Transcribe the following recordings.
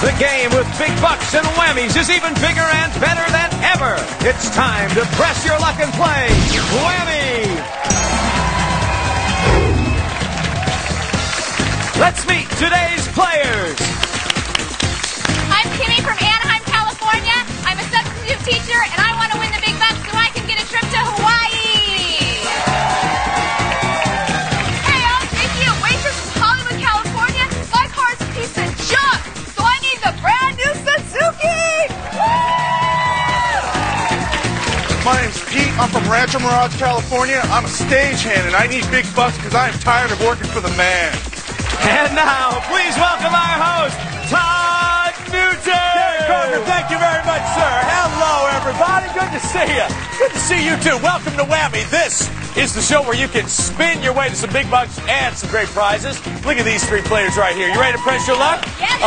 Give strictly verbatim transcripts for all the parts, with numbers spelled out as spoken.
The game with big bucks and whammies is even bigger and better than ever. It's time to press your luck and play Whammy. Let's meet today's players. I'm Kimmy from Anaheim, California. I'm a substitute teacher, and I want to win the big bucks so I can get a trip to Hawaii. Hey, y'all, Vicky, a waitress from Hollywood, California. My car's a piece of junk, so I need the brand new Suzuki. My name's Pete. I'm from Rancho Mirage, California. I'm a stagehand, and I need big bucks because I am tired of working for the man. And now, please welcome our host, Todd Newton. Gary Carter, thank you very much, sir. Hello, everybody. Good to see you. Good to see you, too. Welcome to Whammy. This is the show where you can spin your way to some big bucks and some great prizes. Look at these three players right here. You ready to press your luck? Yes,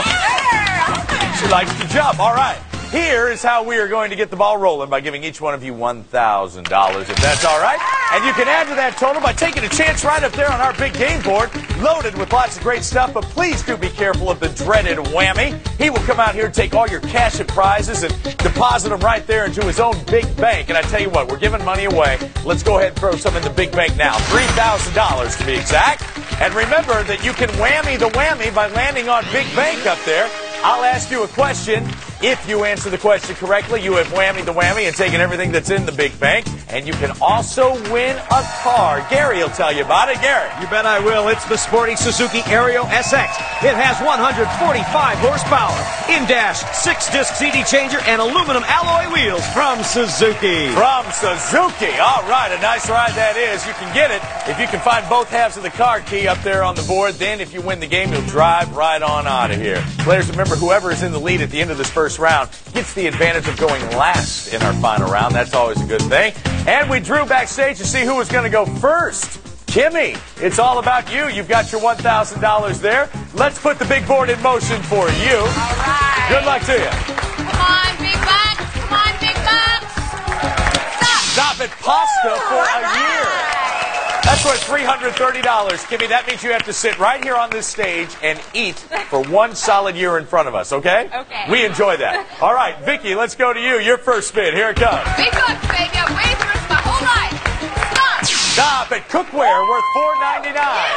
sir. She likes to jump. All right. Here is how we are going to get the ball rolling by giving each one of you one thousand dollars, if that's all right. And you can add to that total by taking a chance right up there on our big game board, loaded with lots of great stuff. But please do be careful of the dreaded Whammy. He will come out here and take all your cash and prizes and deposit them right there into his own big bank. And I tell you what, we're giving money away. Let's go ahead and throw some in the big bank now. three thousand dollars to be exact. And remember that you can whammy the whammy by landing on big bank up there. I'll ask you a question. If you answer the question correctly, you have whammied the whammy and taken everything that's in the big bank. And you can also win a car. Gary will tell you about it. Gary. You bet I will. It's the sporty Suzuki Aereo S X. It has one hundred forty-five horsepower, in-dash, six-disc C D changer, and aluminum alloy wheels from Suzuki. From Suzuki. All right, a nice ride that is. You can get it if you can find both halves of the car key up there on the board. Then if you win the game, you'll drive right on out of here. Players, remember, whoever is in the lead at the end of this first round gets the advantage of going last in our final round. That's always a good thing. And we drew backstage to see who was going to go first. Kimmy, it's all about you. You've got your one thousand dollars there. Let's put the big board in motion for you. All right. Good luck to you. Come on, big bucks. Come on, big bucks. Stop. Stop at pasta Woo, for all a year. right. That's worth three hundred thirty dollars. Kimmy, that means you have to sit right here on this stage and eat for one solid year in front of us, okay? Okay. We enjoy that. All right, Vicky, let's go to you. Your first spin. Here it comes. Big bucks, baby. I've waited for this my whole life. Stop. Stop at cookware worth four ninety-nine.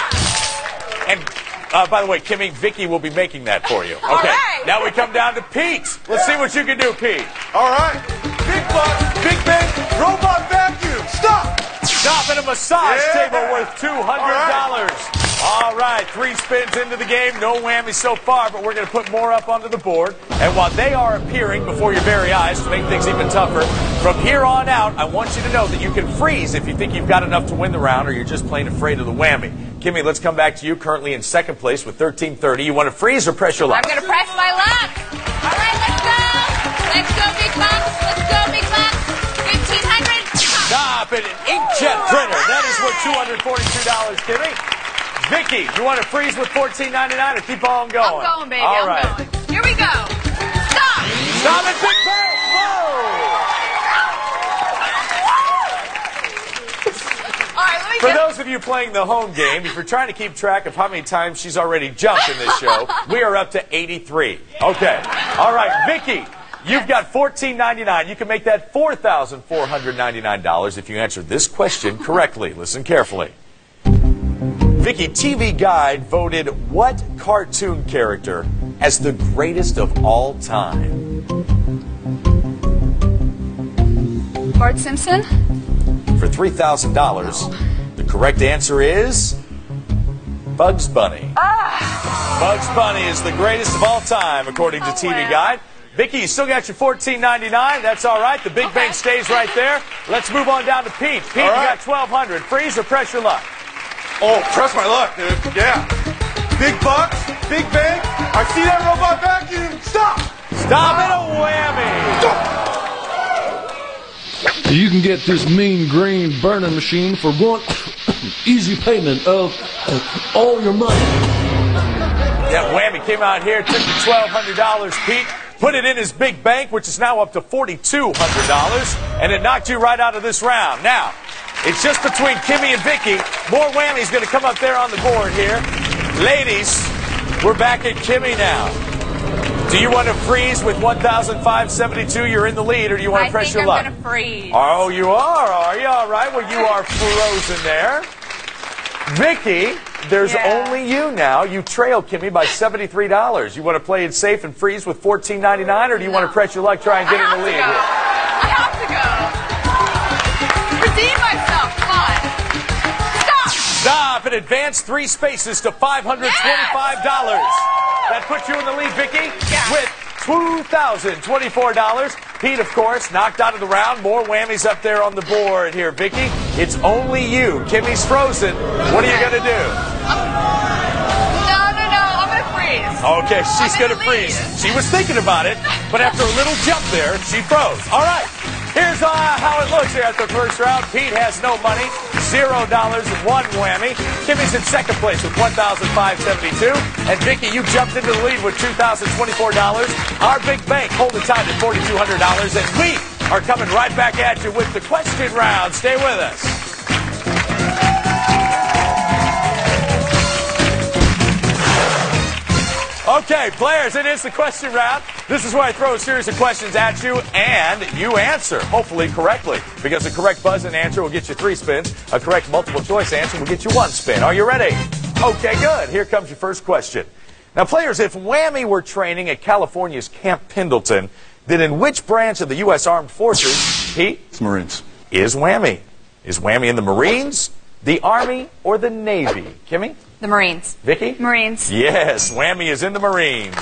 And uh, by the way, Kimmy, Vicky will be making that for you. Okay. All right. Now we come down to Pete. Let's see what you can do, Pete. All right. Big bucks, big bang, robot vacuum. Stop. Stop at a massage Yeah. table worth two hundred dollars. All right, three spins into the game. No whammy so far, but we're going to put more up onto the board. And while they are appearing before your very eyes to make things even tougher, from here on out, I want you to know that you can freeze if you think you've got enough to win the round or you're just plain afraid of the whammy. Kimmy, let's come back to you, currently in second place with thirteen thirty. You want to freeze or press your luck? I'm going to press my luck. All right, let's go. Let's go, big bucks. Let's go, big bucks. fifteen hundred. Stop at an inkjet printer. That is worth two hundred forty-two dollars, Kimmy. Vicky, you want to freeze with fourteen ninety-nine or keep on going? I'm going, baby. All I'm right. going. Here we go. Stop. Stop at Big Bang. Whoa. All right, let me For get... those of you playing the home game, if you're trying to keep track of how many times she's already jumped in this show, we are up to eighty-three. Okay. All right, Vicky. You've got fourteen ninety-nine. You can make that four thousand four hundred ninety-nine dollars if you answer this question correctly. Listen carefully. Vicky, T V Guide voted what cartoon character as the greatest of all time? Bart Simpson? For three thousand dollars, the correct answer is Bugs Bunny. Ah. Bugs Bunny is the greatest of all time, according to Oh, T V wow. Guide. Vicky, you still got your fourteen ninety-nine. That's all right. The big Okay. bank stays right there. Let's move on down to Pete. Pete, All you right. got twelve hundred. Freeze or press your luck? Oh, press my luck, dude. Yeah. Big bucks, big bang. I see that robot vacuum. Stop. Stop it, a whammy. You can get this mean green burning machine for one easy payment of uh, all your money. That whammy came out here, took the twelve hundred dollars, Pete, put it in his big bank, which is now up to forty-two hundred dollars, and it knocked you right out of this round. Now, it's just between Kimmy and Vicky. More whammies going to come up there on the board here. Ladies, we're back at Kimmy now. Do you want to freeze with one thousand five hundred seventy-two? You're in the lead, or do you want to I press think your I'm luck? going to freeze. Oh, you are, are you? All right. Well, you are frozen there. Vicky, there's Yeah. only you now. You trail Kimmy by seventy-three dollars. You want to play it safe and freeze with fourteen ninety-nine, or do you No. want to press your luck, try and I get in have the to lead? go. here? I have to go. Redeem myself. Come on. Stop. Stop and advance three spaces to five hundred twenty-five dollars. That puts you in the lead, Vicky, Yeah. with two thousand twenty-four dollars. Pete, of course, knocked out of the round. More whammies up there on the board here, Vicky. It's only you. Kimmy's frozen. What are you going to do? No, no, no. I'm going to freeze. Okay, she's I'm going to in the lead. freeze. She was thinking about it, but after a little jump there, she froze. All right. Here's uh, how it looks here at the first round. Pete has no money, zero dollars and one whammy. Kimmy's in second place with one thousand five hundred seventy-two, and Vicky, you jumped into the lead with two thousand twenty-four dollars. Our big bank holding tight at forty-two hundred dollars, and we are coming right back at you with the question round. Stay with us. Okay, players, it is the question round. This is where I throw a series of questions at you, and you answer, hopefully correctly, because a correct buzz and answer will get you three spins. A correct multiple choice answer will get you one spin. Are you ready? Okay, good. Here comes your first question. Now, players, if Whammy were training at California's Camp Pendleton, then in which branch of the U S Armed Forces, Pete, It's Marines. is Whammy? Is Whammy in the Marines, the Army, or the Navy? Kimmy? The Marines. Vicky? Marines. Yes, Whammy is in the Marines.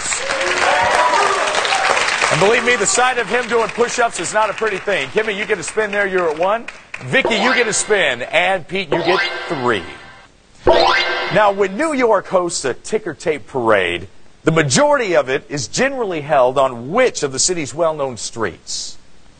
And believe me, the sight of him doing push-ups is not a pretty thing. Kimmy, you get a spin there, you're at one. Vicky, you get a spin. And Pete, you get three. Now, when New York hosts a ticker tape parade, the majority of it is generally held on which of the city's well-known streets?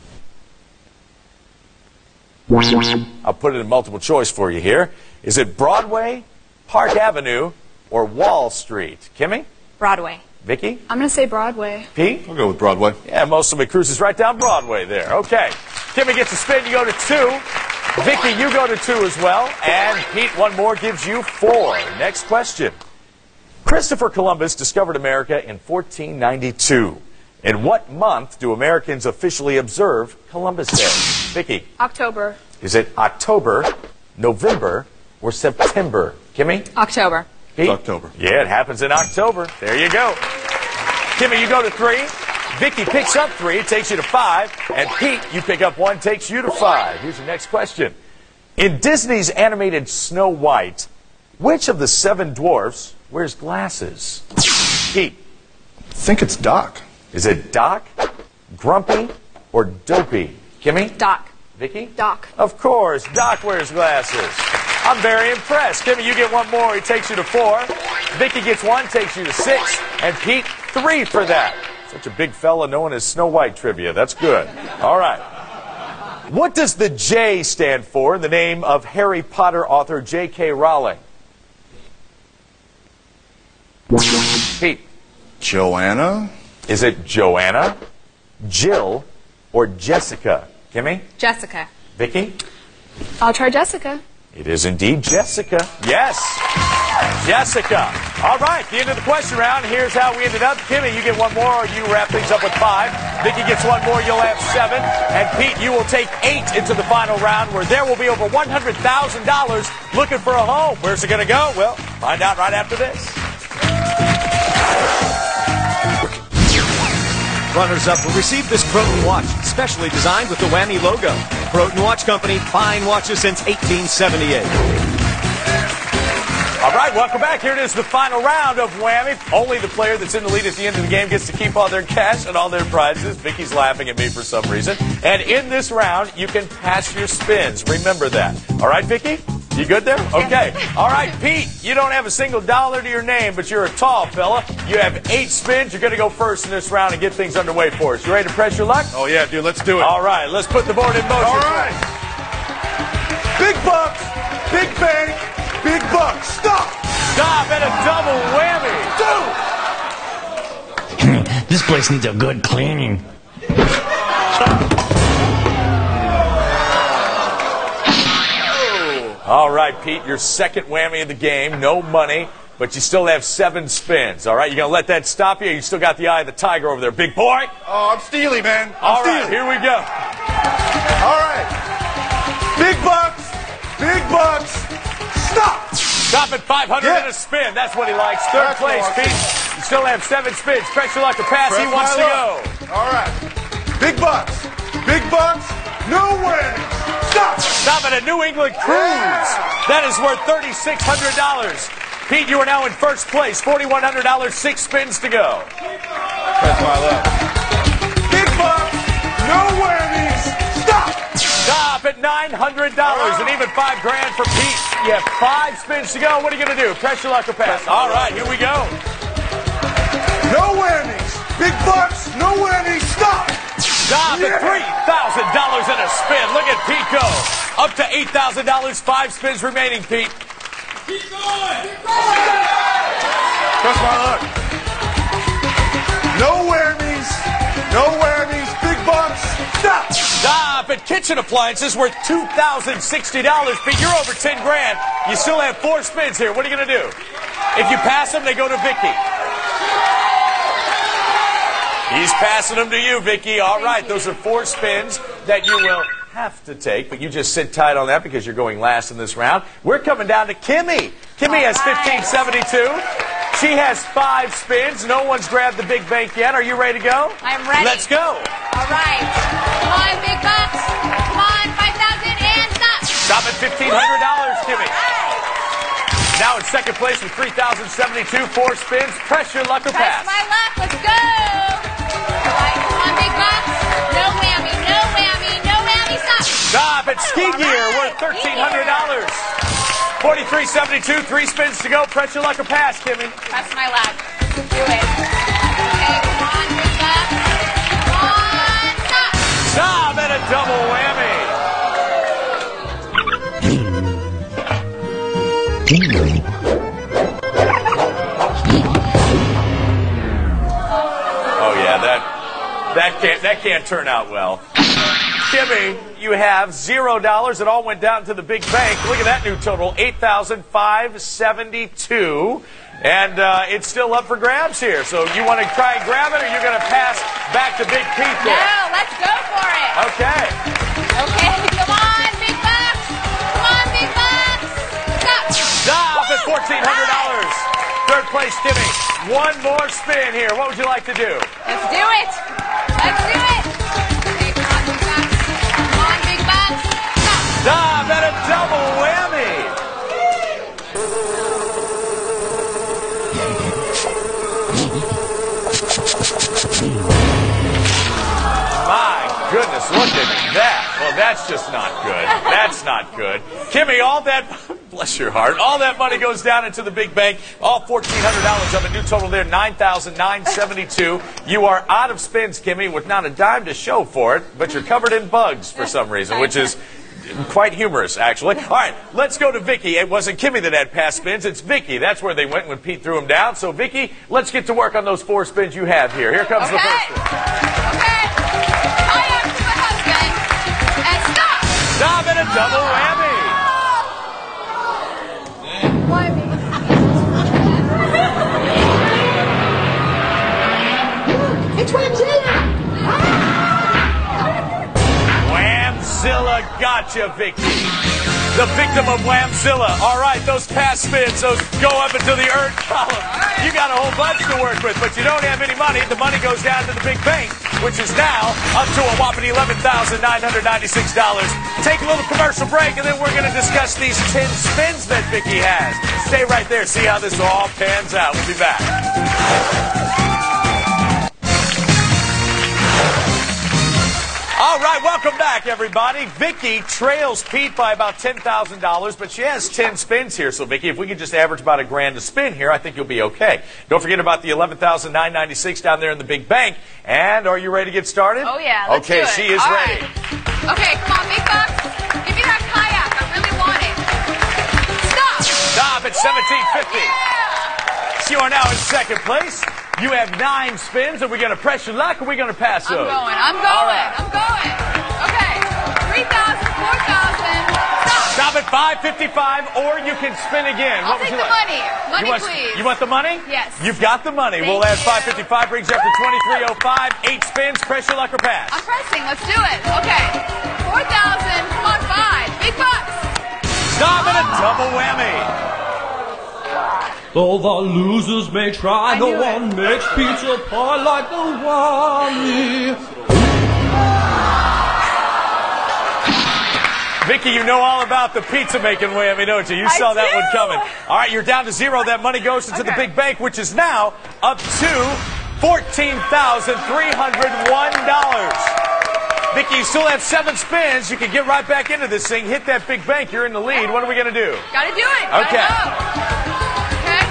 I'll put it in multiple choice for you here. Is it Broadway, Park Avenue, or Wall Street? Kimmy? Broadway. Vicky? I'm going to say Broadway. Pete? I'll go with Broadway. Yeah, most of it cruises right down Broadway there. Okay. Kimmy gets a spin. You go to two. Vicky, you go to two as well. And Pete, one more gives you four. Next question. Christopher Columbus discovered America in fourteen ninety-two. In what month do Americans officially observe Columbus Day? Vicky? October. Is it October, November, or September? Kimmy? October. Pete? It's October. Yeah, it happens in October. There you go. Kimmy, you go to three. Vicky picks up three, it takes you to five. And Pete, you pick up one, takes you to five. Here's your next question. In Disney's animated Snow White, which of the seven dwarfs wears glasses? Pete? I think it's Doc. Is it Doc, Grumpy, or Dopey? Kimmy? Doc. Vicky? Doc. Of course, Doc wears glasses. I'm very impressed. Kimmy, you get one more. He takes you to four. Vicky gets one, takes you to six. And Pete, three for that. Such a big fella known as Snow White trivia. That's good. All right. What does the J stand for in the name of Harry Potter author J K Rowling? Pete. Joanna? Is it Joanna, Jill, or Jessica? Kimmy? Jessica. Vicky? I'll try Jessica. It is indeed Jessica. Yes, Jessica. All right, the end of the question round. Here's how we ended up. Kimmy, you get one more. You wrap things up with five. Vicky gets one more. You'll have seven. And Pete, you will take eight into the final round, where there will be over one hundred thousand dollars looking for a home. Where's it going to go? Well, find out right after this. Runners-up will receive this Croton watch, specially designed with the Whammy logo. Croton Watch Company, fine watches since eighteen seventy-eight. All right, welcome back. Here it is, the final round of Whammy. Only the player that's in the lead at the end of the game gets to keep all their cash and all their prizes. Vicky's laughing at me for some reason. And in this round, you can pass your spins. Remember that. All right, Vicky? You good there? Okay. All right, Pete, you don't have a single dollar to your name, but you're a tall fella. You have eight spins. You're going to go first in this round and get things underway for us. You ready to press your luck? Oh, yeah, dude, let's do it. All right, let's put the board in motion. All right. Big bucks, big bank, big bucks. Stop. Stop and a double whammy. Two. This place needs a good cleaning. All right, Pete, your second whammy of the game. No money. but you still have seven spins. All right, you gonna let that stop you? You still got the eye of the tiger over there, big boy. Oh, I'm steely, man. I'm All right, steely. here we go. All right. Big bucks. Big bucks. Stop. Stop at five hundred Yeah. in a spin. That's what he likes. Third That's place, awesome. Pete. You still have seven spins. Press your luck to pass. Press He wants my to luck. go. All right. Big bucks. Big bucks. No whammies. Stop. Stop at a New England Cruise. Yeah. That is worth thirty-six hundred dollars. Pete, you are now in first place. forty-one hundred dollars, six spins to go. Press my luck. Big bucks. No whammies. Stop. Stop at nine hundred dollars and even five grand for Pete. You have five spins to go. What are you going to do? Press your luck or pass? All right, here we go. No whammies. Big bucks. No whammies. Stop. Stop at three thousand dollars and a spin. Look at Pete go. Up to eight thousand dollars, five spins remaining, Pete. Keep going. Press my luck. No whammies. No whammies. Big bucks. Stop. Stop at kitchen appliances worth two thousand sixty dollars. Pete, you're over ten grand. You still have four spins here. What are you going to do? If you pass them, they go to Vicky. He's passing them to you, Vicky. All right, those are four spins that you will have to take, but you just sit tight on that because you're going last in this round. We're coming down to Kimmy. Kimmy has fifteen seventy-two. She has five spins. No one's grabbed the big bank yet. Are you ready to go? I'm ready. Let's go. All right. Come on, big bucks. Come on, five thousand and stop. Stop at fifteen hundred dollars, Kimmy. Now in second place with three thousand seventy-two, four spins. Press your luck or pass. Press my luck. Let's go. All right. Come on, big bucks. No whammy. No whammy. No whammy. Stop. Stop at ski gear worth thirteen hundred dollars. forty-three seventy-two, three spins to go. Press your luck or pass, Kimmy. Press my luck. Do it. Okay, come on, big bucks. Come on, stop. Stop at a double whammy. Oh yeah, that that can't that can't turn out well. Kimmy, you have zero dollars. It all went down to the big bank. Look at that new total, eight thousand five hundred seventy-two. And uh, it's still up for grabs here. So you want to try and grab it, or you're going to pass back to Big Pete there? No, let's go for it. Okay. Okay, come on, big bucks. Come on, big bucks. Stop. Stop at fourteen hundred dollars. Third place, Kimmy. One more spin here. What would you like to do? Let's do it. Let's do it. Okay, come on, big bucks. Come on, big bucks. Stop. Stop at a double whammy. My goodness, look at that. Well, that's just not good. That's not good. Kimmy, all that, bless your heart, all that money goes down into the big bank. All fourteen hundred dollars of a new total there, nine thousand nine hundred seventy-two. You are out of spins, Kimmy, with not a dime to show for it, but you're covered in bugs for some reason, which is quite humorous, actually. All right, let's go to Vicky. It wasn't Kimmy that had past spins. It's Vicky. That's where they went when Pete threw them down. So, Vicky, let's get to work on those four spins you have here. Here comes Okay. the first one. Okay. Tie up to my husband. And stop. Stop at a double whammy. It's Whamzilla. Whamzilla gotcha, Vicky. The victim of Whamzilla. All right, those pass spins, those go up into the earned column. You got a whole bunch to work with, but you don't have any money. The money goes down to the big bank, which is now up to a whopping eleven thousand nine hundred ninety-six dollars. Take a little commercial break, and then we're going to discuss these ten spins that Vicky has. Stay right there. See how this all pans out. We'll be back. All right, welcome back, everybody. Vicky trails Pete by about ten thousand dollars, but she has ten spins here. So, Vicky, if we could just average about a grand a spin here, I think you'll be okay. Don't forget about the eleven thousand nine hundred ninety-six dollars down there in the big bank. And are you ready to get started? Oh, yeah, let's Okay, do it. she is All ready. right. Okay, come on, big bucks. Give me that kayak. I really want it. Stop. Stop at seventeen fifty. Yeah. You are now in second place. You have nine spins. Are we going to press your luck or are we going to pass I'm those? going. I'm going. All right. I'm going. Okay. three thousand, four thousand. Stop. Stop at five fifty-five, or you can spin again. I'll What would take you the like? money. Money, you want, please. You want the money? Yes. You've got the money. Thank we'll add you. five fifty-five, brings you up to twenty-three oh five. Eight spins, press your luck or pass. I'm pressing. Let's do it. Okay. four thousand. Come on, five. Big bucks. Stop at a double whammy. Though the losers may try, I no knew it. one makes pizza pie like the Wally. Vicky, you know all about the pizza making whammy, don't you? You I saw that do. one coming. All right, you're down to zero. That money goes into the Okay. big bank, which is now up to fourteen thousand three hundred one dollars. Vicky, you still have seven spins. You can get right back into this thing. Hit that big bank. You're in the lead. What are we going to do? Gotta do it. Gotta Okay. go. Okay.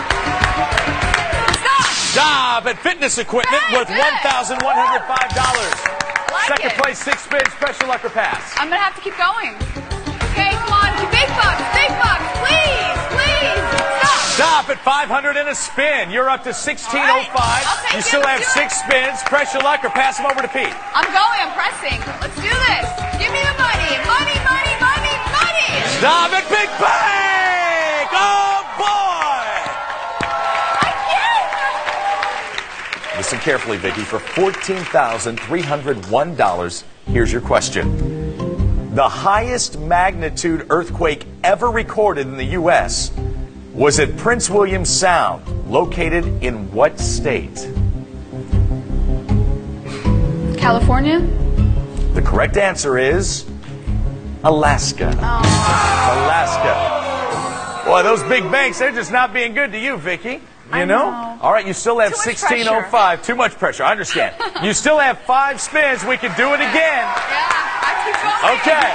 Stop. Stop at fitness equipment Hey, worth good. one thousand one hundred five dollars. Like Second it. place, six spins, special luck or pass. I'm gonna have to keep going. Okay, come on. Big bucks. Big bucks. Please. Please. Stop. Stop at five hundred in a spin. You're up to sixteen oh five. All right. I'll take You it. still have Let's do six spins. Press your luck or pass them over to Pete. I'm going. I'm pressing. Let's do this. Give me the money. Money, money, money, money. Stop at Big Bank! Oh, boy! I can't. Listen carefully, Vicky. For fourteen thousand three hundred one dollars, here's your question. The highest magnitude earthquake ever recorded in the U S was at Prince William Sound, located in what state? California? The correct answer is Alaska. Alaska. Boy, those big banks, they're just not being good to you, Vicky. You I know? know. All right, you still have Too much sixteen oh five. Too much pressure, I understand. You still have five spins. We can do it again. Yeah, I keep going. Okay.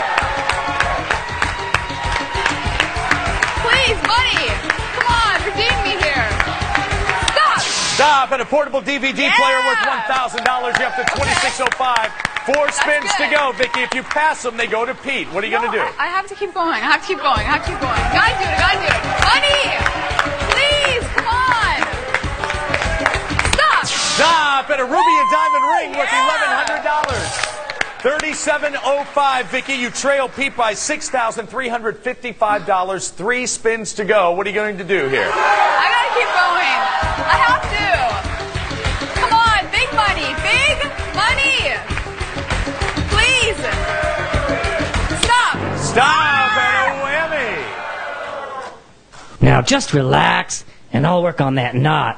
Please, money. Come on, redeem me here. Stop. Stop at a portable D V D Yeah. player worth one thousand dollars. You're up to twenty-six oh five. Four spins to good. go, Vicky. If you pass them, they go to Pete. What are you No, going to do? I, I have to keep going. I have to keep going. I have to keep going. Gotta do it. Gotta do it. Money. Please, come on. Stop. Stop at a ruby and diamond ring worth Yeah. eleven hundred dollars. thirty-seven oh five, Vicky. You trail Pete by six thousand three hundred fifty-five dollars. Three spins to go. What are you going to do here? I gotta keep going. I have to. Come on, big money. Big money. Please. Stop. Stop at a whammy. Now just relax, and I'll work on that knot.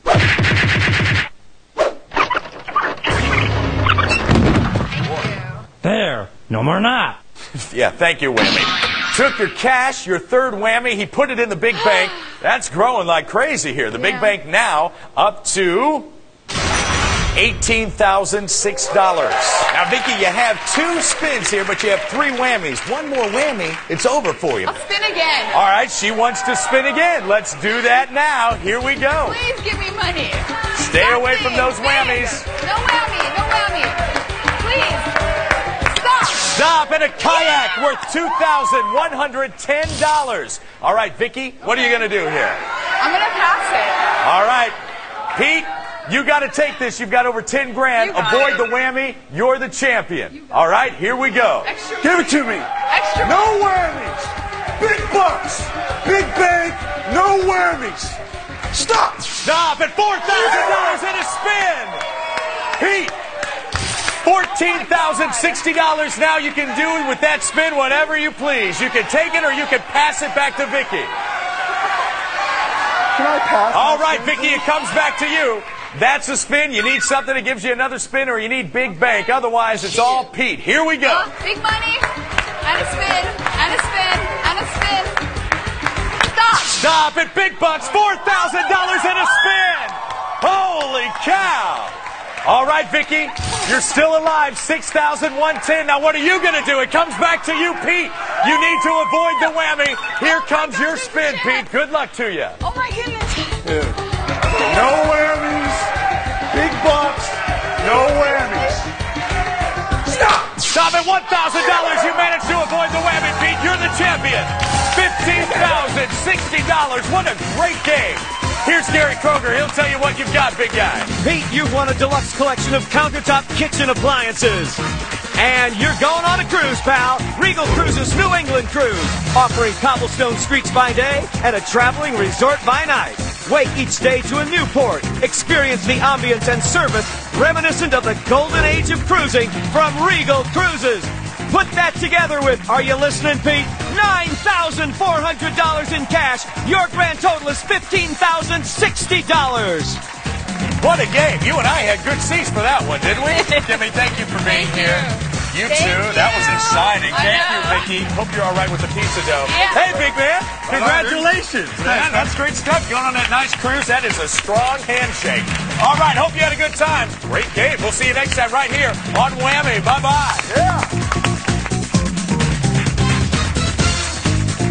There, no more knot. Yeah, thank you, Whammy. Took your cash, your third whammy. He put it in the big bank. That's growing like crazy here. The big Yeah. bank now up to eighteen thousand six dollars. Now, Vicky, you have two spins here, but you have three whammies. One more whammy, it's over for you. I'll spin again. All right, she wants to spin again. Let's do that now. Here we go. Please give me money. Stay Stop away me. from those Big. whammies. No whammy. No whammy. Please. Stop. Stop at a kayak worth two thousand one hundred ten dollars. All right, Vicky, what are you going to do here? I'm gonna pass it. All right, Pete, you got to take this. You've got over ten grand. You got Avoid it. the whammy. You're the champion. All right, here we go. Extra. Give it to me. Extra. No whammies. Big bucks. Big bank. No whammies. Stop. Stop at four thousand dollars in a spin. Pete, fourteen thousand sixty dollars now. You can do with that spin whatever you please. You can take it or you can pass it back to Vicky. Can I pass? All my right, spin, Vicky, it comes back to you. That's a spin. You need something that gives you another spin, or you need big bank. Otherwise, it's all Pete. Here we go. Oh, big money. And a spin. And a spin. And a spin. Stop. Stop at big bucks. four thousand dollars in a spin. Holy cow. All right, Vicky, you're still alive. six thousand one hundred ten. Now, what are you going to do? It comes back to you, Pete. You need to avoid the whammy. Here comes your spin, Pete. Good luck to you. Oh my goodness. No whammies. Big bucks. No whammies. Stop. Stop at one thousand dollars. You managed to avoid the whammy, Pete. You're the champion. fifteen thousand sixty dollars. What a great game. Here's Gary Kroger. He'll tell you what you've got, big guy. Pete, you've won a deluxe collection of countertop kitchen appliances. And you're going on a cruise, pal. Regal Cruises New England Cruise, offering cobblestone streets by day and a traveling resort by night. Wake each day to a new port. Experience the ambience and service reminiscent of the golden age of cruising from Regal Cruises. Put that together with, are you listening, Pete? nine thousand four hundred dollars in cash. Your grand total is fifteen thousand sixty dollars. What a game. You and I had good seats for that one, didn't we? Kimmy, thank you for being Thank here. You, You Thank too. you. That was exciting. I Thank you, know. Vicky. Hope you're all right with the pizza dough. Yeah. Hey, big man. Congratulations, man. That's great stuff. Going on that nice cruise. That is a strong handshake. All right. Hope you had a good time. Great game. We'll see you next time right here on Whammy. Bye-bye. Yeah.